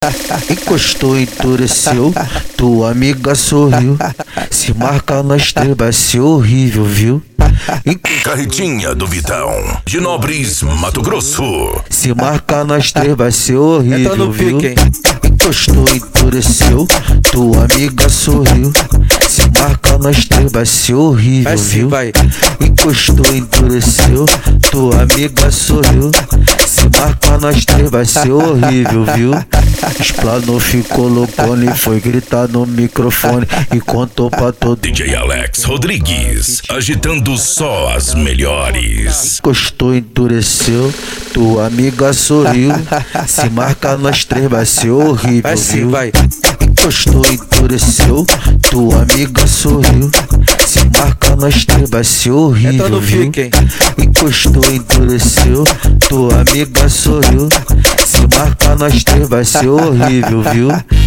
Encostou, endureceu, tua amiga sorriu. Se marcar nós três vai ser horrível, viu? Carretinha do Vitão, de Nobres, Mato Grosso. Se marcar nós três vai ser horrível, viu? Encostou, endureceu, tua amiga sorriu. Se marcar nós três vai ser horrível, viu? Encostou, endureceu, tua amiga sorriu. Se marcar nós três vai ser horrível, viu? Explanou, ficou loucona e foi gritar no microfone e contou pra todo DJ Alex Rodrigues, agitando só as melhores. Encostou, endureceu, tua amiga sorriu. Se marcar nós três vai ser horrível, viu? Encostou, endureceu, tua amiga sorriu. Se marcar nós três vai ser horrível, viu? Encostou, endureceu, tua amiga sorriu. Se marcar nós três vai ser horrível, viu?